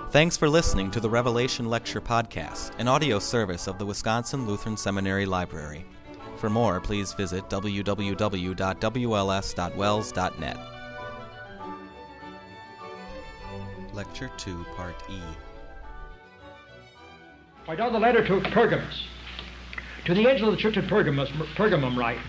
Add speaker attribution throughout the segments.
Speaker 1: Thanks for listening to the Revelation Lecture Podcast, an audio service of the Wisconsin Lutheran Seminary Library. For more, please visit www.wls.wells.net. Lecture 2, Part E.
Speaker 2: Write down the letter to Pergamos. To the angel of the church at Pergamum write.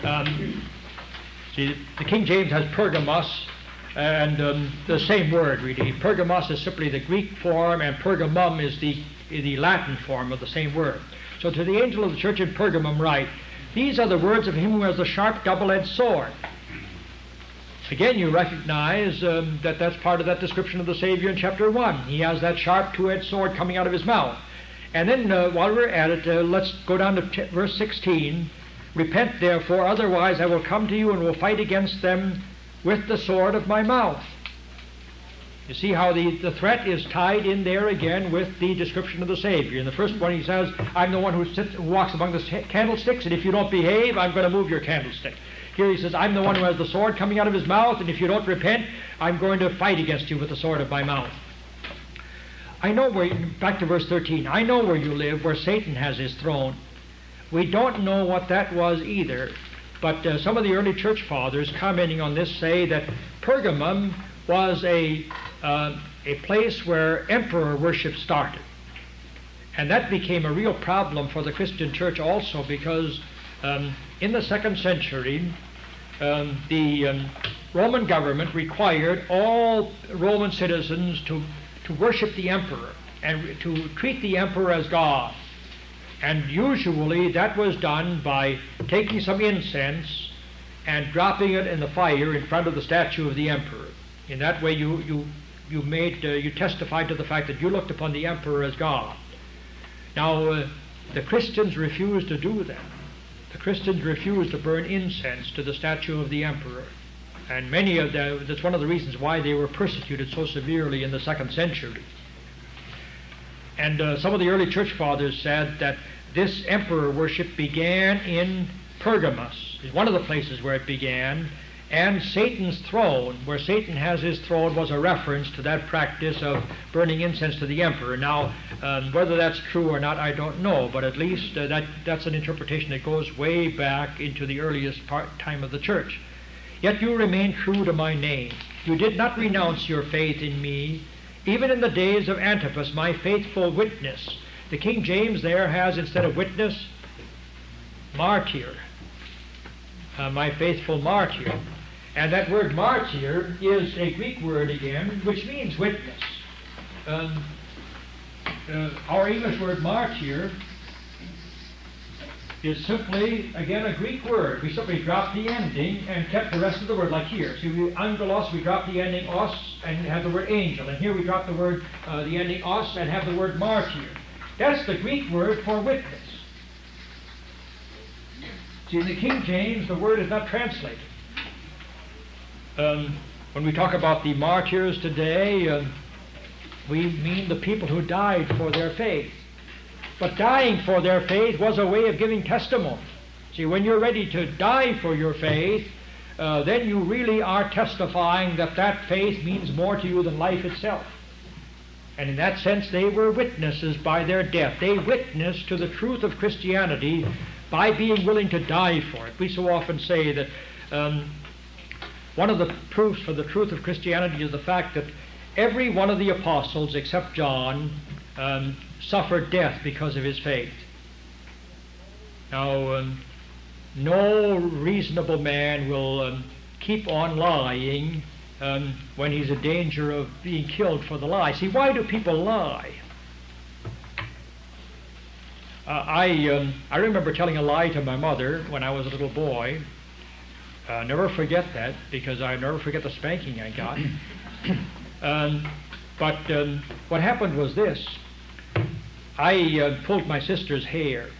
Speaker 2: See, the King James has Pergamos, and the same word really. Pergamos is simply the Greek form, and Pergamum is the Latin form of the same word. So to the angel of the church at Pergamum write, these are the words of him who has the sharp double-edged sword. Again, you recognize that's part of that description of the Savior in chapter 1. He has that sharp two-edged sword coming out of his mouth. And then while we're at it, let's go down to verse 16. Repent therefore, otherwise I will come to you and will fight against them with the sword of my mouth. You see how the threat is tied in there again with the description of the Savior. In the first one he says, I'm the one who walks among the candlesticks, and if you don't behave, I'm going to move your candlestick. Here he says, I'm the one who has the sword coming out of his mouth, and if you don't repent, I'm going to fight against you with the sword of my mouth. I know back to verse 13, I know where you live, where Satan has his throne. We don't know what that was either, but some of the early church fathers commenting on this say that Pergamum was a place where emperor worship started. And that became a real problem for the Christian church also, because in the 2nd century, the Roman government required all Roman citizens to worship the emperor and to treat the emperor as God. And usually that was done by taking some incense and dropping it in the fire in front of the statue of the emperor. In that way you testified to the fact that you looked upon the emperor as God. Now the Christians refused to do that. The Christians refused to burn incense to the statue of the emperor. And many of them, that's one of the reasons why they were persecuted so severely in the 2nd century. And some of the early church fathers said that this emperor worship began in Pergamos, is one of the places where it began, and Satan's throne, where Satan has his throne, was a reference to that practice of burning incense to the emperor. Now, whether that's true or not, I don't know, but at least that's an interpretation that goes way back into the earliest time of the church. Yet you remain true to my name. You did not renounce your faith in me, even in the days of Antipas, my faithful witness. The King James there has, instead of witness, martyr. My faithful martyr. And that word martyr is a Greek word again, which means witness. Our English word martyr is simply, again, a Greek word. We simply dropped the ending and kept the rest of the word, like here. See, angelos, we dropped the ending os and have the word angel. And here we drop the word, the ending os and have the word martyr. That's the Greek word for witness. See, in the King James, the word is not translated. When we talk about the martyrs today, we mean the people who died for their faith. But dying for their faith was a way of giving testimony. See, when you're ready to die for your faith, then you really are testifying that that faith means more to you than life itself. And in that sense, they were witnesses by their death. They witnessed to the truth of Christianity by being willing to die for it. We so often say that one of the proofs for the truth of Christianity is the fact that every one of the apostles, except John, suffered death because of his faith. Now, no reasonable man will keep on lying when he's in danger of being killed for the lie. See, why do people lie? I remember telling a lie to my mother when I was a little boy. Never forget that, because I never forget the spanking I got. But what happened was this. I pulled my sister's hair,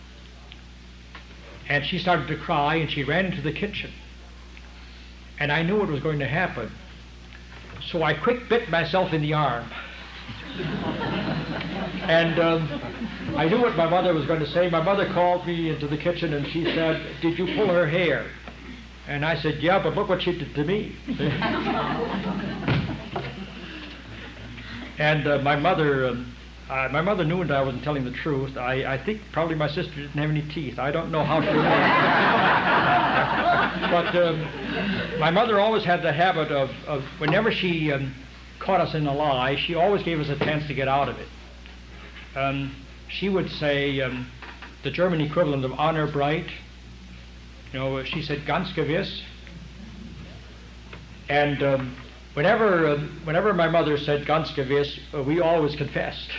Speaker 2: and she started to cry, and she ran into the kitchen. And I knew what was going to happen, so I quick bit myself in the arm. And I knew what my mother was going to say. My mother called me into the kitchen, and she said, "Did you pull her hair?" And I said, "Yeah, but look what she did to me." And my mother knew that I wasn't telling the truth. I think probably my sister didn't have any teeth. I don't know how she knew. But my mother always had the habit of whenever she caught us in a lie, she always gave us a chance to get out of it. She would say the German equivalent of honor bright. She said ganz gewiss. And whenever my mother said ganz gewiss, we always confessed.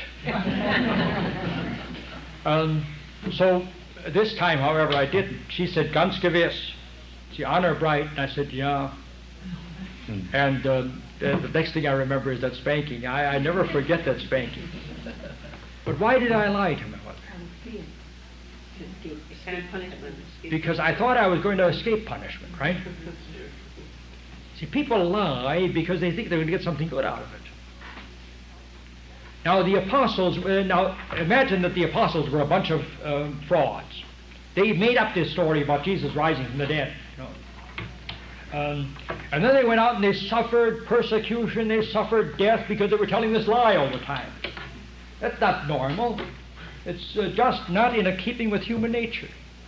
Speaker 2: So this time, however, I didn't. She said ganz gewiss. She honor bright, and I said yeah. And the next thing I remember is that spanking. I never forget that spanking. But why did I lie to my mother? Because I thought I was going to escape punishment, right? See, people lie because they think they're going to get something good out of it. Now, the apostles, imagine that the apostles were a bunch of frauds. They made up this story about Jesus rising from the dead. And then they went out and they suffered persecution, they suffered death because they were telling this lie all the time. That's not normal. It's just not in keeping with human nature.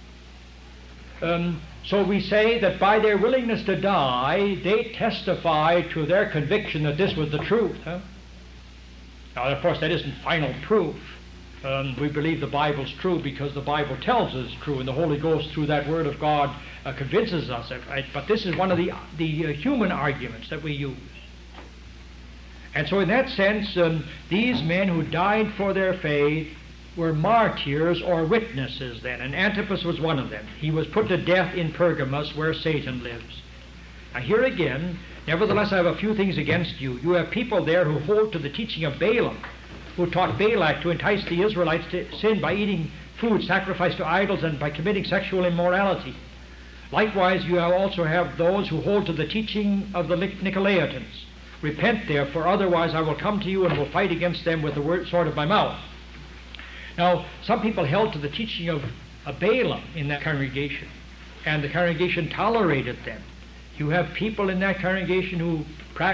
Speaker 2: So we say that by their willingness to die, they testify to their conviction that this was the truth. Now, of course, that isn't final proof. We believe the Bible's true because the Bible tells us it's true, and the Holy Ghost, through that Word of God, convinces us. But this is one of the human arguments that we use. And so in that sense, these men who died for their faith were martyrs or witnesses then, and Antipas was one of them. He was put to death in Pergamos, where Satan lives. Now here again, nevertheless, I have a few things against you. You have people there who hold to the teaching of Balaam, who taught Balak to entice the Israelites to sin by eating food sacrificed to idols and by committing sexual immorality. Likewise, you also have those who hold to the teaching of the Nicolaitans. Repent therefore, otherwise I will come to you and will fight against them with the sword of my mouth. Now, some people held to the teaching of Balaam in that congregation, and the congregation tolerated them. You have people in that congregation who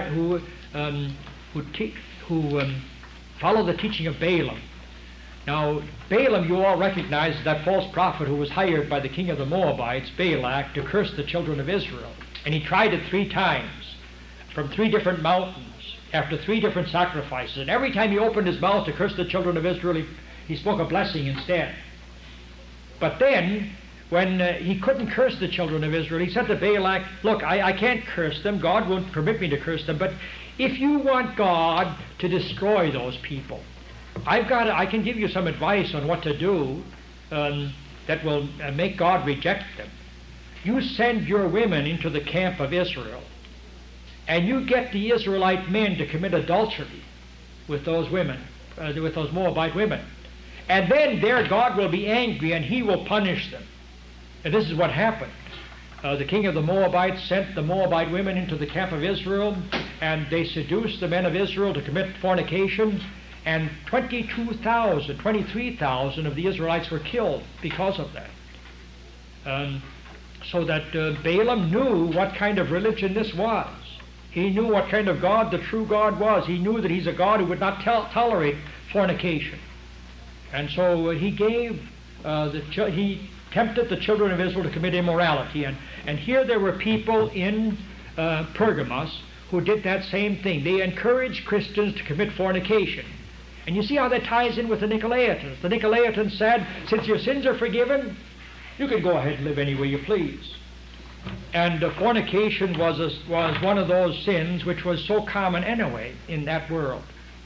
Speaker 2: follow the teaching of Balaam. Now, Balaam, you all recognize, that false prophet who was hired by the king of the Moabites, Balak, to curse the children of Israel. And he tried it 3 times, from 3 different mountains, after 3 different sacrifices. And every time he opened his mouth to curse the children of Israel, he spoke a blessing instead. But then, when he couldn't curse the children of Israel, he said to Balak, look, I can't curse them. God won't permit me to curse them. But if you want God to destroy those people, I can give you some advice on what to do that will make God reject them. You send your women into the camp of Israel, and you get the Israelite men to commit adultery with those women, with those Moabite women. And then there God will be angry and he will punish them. And this is what happened. The king of the Moabites sent the Moabite women into the camp of Israel, and they seduced the men of Israel to commit fornication, and 23,000 of the Israelites were killed because of that. So that Balaam knew what kind of religion this was. He knew what kind of God the true God was. He knew that he's a God who would not tolerate fornication. And so he tempted the children of Israel to commit immorality. And here there were people in Pergamos who did that same thing. They encouraged Christians to commit fornication. And you see how that ties in with the Nicolaitans. The Nicolaitans said, since your sins are forgiven, you can go ahead and live any way you please. And fornication was one of those sins which was so common anyway in that world.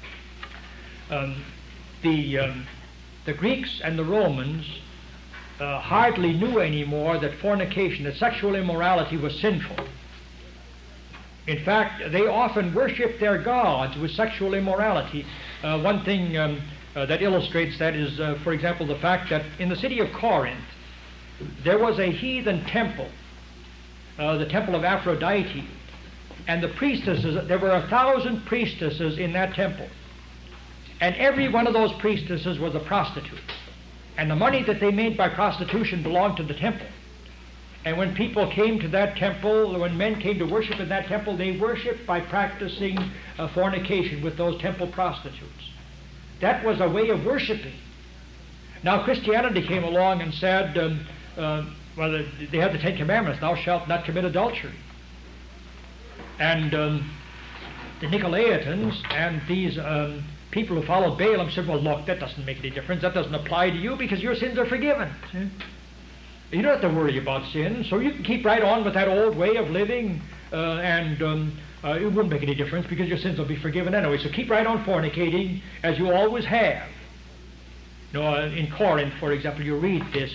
Speaker 2: The Greeks and the Romans hardly knew anymore that fornication, that sexual immorality was sinful. In fact, they often worshipped their gods with sexual immorality. One thing that illustrates that is, for example, the fact that in the city of Corinth, there was a heathen temple, the temple of Aphrodite, and the priestesses, there were 1,000 priestesses in that temple. And every one of those priestesses was a prostitute. And the money that they made by prostitution belonged to the temple. And when people came to that temple, when men came to worship in that temple, they worshiped by practicing fornication with those temple prostitutes. That was a way of worshiping. Now Christianity came along and said, well, they had the Ten Commandments, thou shalt not commit adultery. And the Nicolaitans and these people who followed Balaam said, well, look, that doesn't make any difference. That doesn't apply to you because your sins are forgiven. See? You don't have to worry about sin, so you can keep right on with that old way of living, and it wouldn't make any difference because your sins will be forgiven anyway. So keep right on fornicating as you always have. In Corinth, for example, you read this.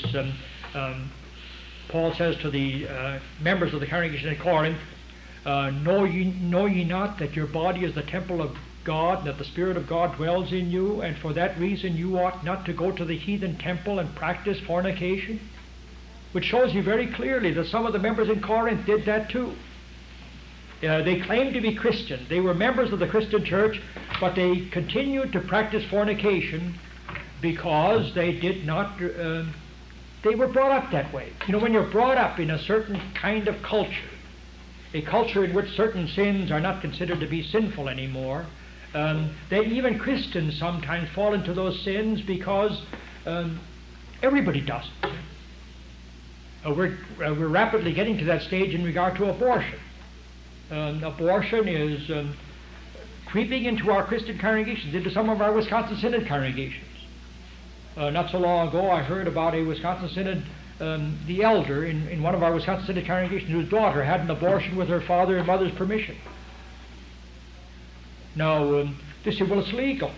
Speaker 2: Paul says to the members of the congregation in Corinth, know ye not that your body is the temple of God, and that the Spirit of God dwells in you, and for that reason you ought not to go to the heathen temple and practice fornication? Which shows you very clearly that some of the members in Corinth did that too. They claimed to be Christian. They were members of the Christian church, but they continued to practice fornication because they did not, they were brought up that way. You know, when you're brought up in a certain kind of culture, a culture in which certain sins are not considered to be sinful anymore, then even Christians sometimes fall into those sins because everybody does it. We're rapidly getting to that stage in regard to abortion. Abortion is creeping into our Christian congregations, into some of our Wisconsin Synod congregations. Not so long ago, I heard about a Wisconsin Synod, the elder in one of our Wisconsin Synod congregations, whose daughter had an abortion with her father and mother's permission. Now, they say, well, it's legal.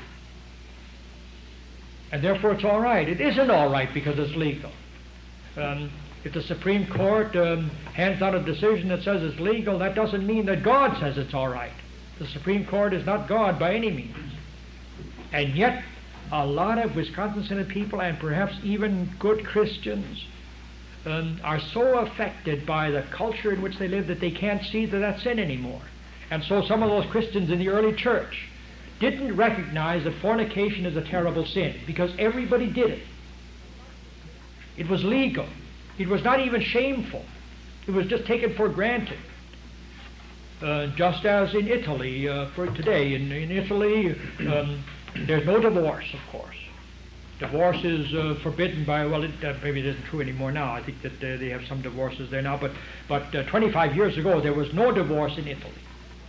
Speaker 2: And therefore it's all right. It isn't all right because it's legal. If the Supreme Court hands down a decision that says it's legal, that doesn't mean that God says it's all right. The Supreme Court is not God by any means. And yet, a lot of Wisconsin Synod people, and perhaps even good Christians, are so affected by the culture in which they live that they can't see that that's sin anymore. And so some of those Christians in the early church didn't recognize that fornication is a terrible sin because everybody did it. It was legal. It was not even shameful. It was just taken for granted. Just as in Italy, for today, in Italy, there's no divorce, of course. Divorce is forbidden by, well, maybe it isn't true anymore now. I think that they have some divorces there now, but 25 years ago there was no divorce in Italy.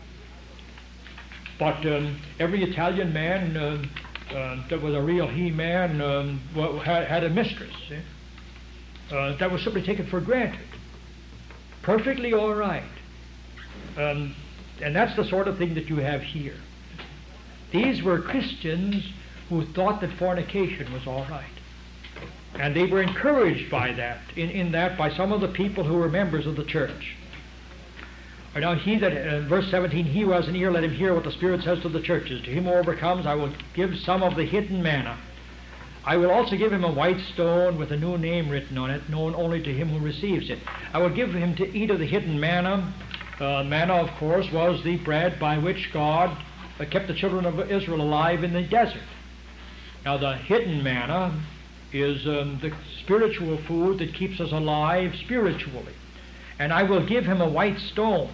Speaker 2: But every Italian man that was a real he-man had a mistress. That was simply taken for granted. Perfectly all right. And that's the sort of thing that you have here. These were Christians who thought that fornication was all right. And they were encouraged by that, in that by some of the people who were members of the church. Now he that, verse 17, he who has an ear, let him hear what the Spirit says to the churches. To him who overcomes, I will give some of the hidden manna. I will also give him a white stone with a new name written on it, known only to him who receives it. I will give him to eat of the hidden manna. Manna, of course, was the bread by which God kept the children of Israel alive in the desert. Now the hidden manna is the spiritual food that keeps us alive spiritually. And I will give him a white stone.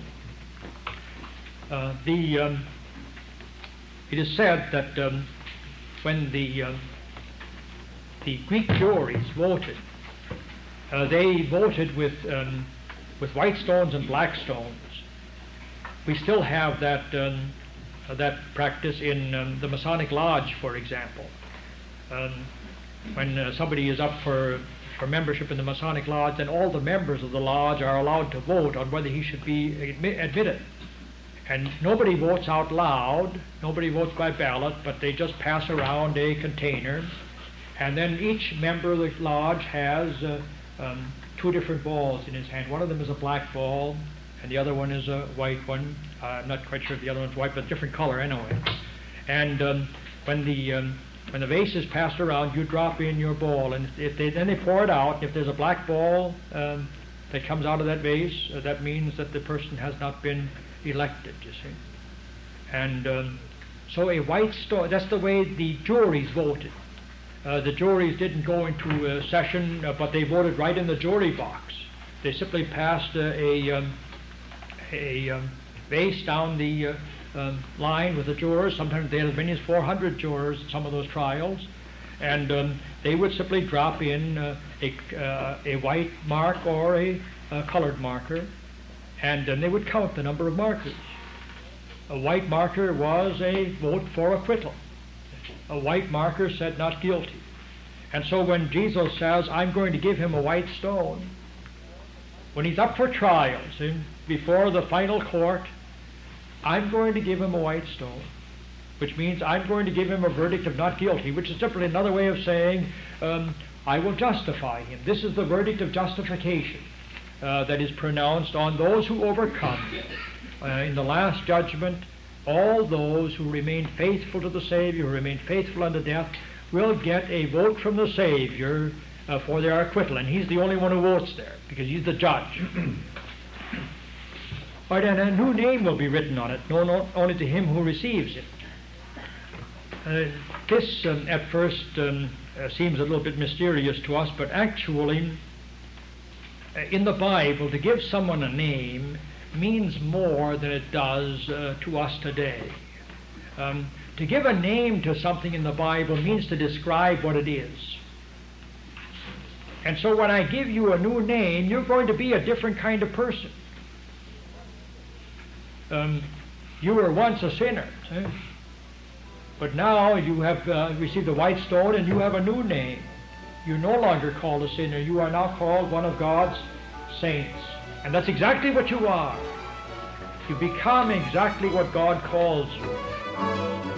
Speaker 2: It is said that when the Greek juries voted, they voted with white stones and black stones. We still have that practice in the Masonic Lodge, for example. When somebody is up for membership in the Masonic Lodge, then all the members of the lodge are allowed to vote on whether he should be admitted. And nobody votes out loud, nobody votes by ballot, but they just pass around a container. And then each member of the lodge has two different balls in his hand. One of them is a black ball, and the other one is a white one. I'm not quite sure if the other one's white, but different color anyway. And when the vase is passed around, you drop in your ball, and then they pour it out. If there's a black ball that comes out of that vase, that means that the person has not been elected, you see. And so a white stone, that's the way the juries voted. The juries didn't go into a session, but they voted right in the jury box. They simply passed a vase down the line with the jurors. Sometimes they had as many as 400 jurors in some of those trials. And they would simply drop in a white mark or a colored marker, and then they would count the number of markers. A white marker was a vote for acquittal. A white marker said not guilty. And so when Jesus says, I'm going to give him a white stone, when he's up for trials before the final court, I'm going to give him a white stone, which means I'm going to give him a verdict of not guilty, which is simply another way of saying I will justify him. This is the verdict of justification that is pronounced on those who overcome. In the last judgment, all those who remain faithful to the Savior, who remain faithful unto death, will get a vote from the Savior for their acquittal. And he's the only one who votes there, because he's the judge. All right, and a new name will be written on it, known only to him who receives it. This, at first, seems a little bit mysterious to us, but actually, in the Bible, to give someone a name means more than it does to us today. To give a name to something in the Bible means to describe what it is. And so when I give you a new name, you're going to be a different kind of person. You were once a sinner, but now you have received the white stone and you have a new name. You're no longer called a sinner. You are now called one of God's saints. And that's exactly what you are. You become exactly what God calls you.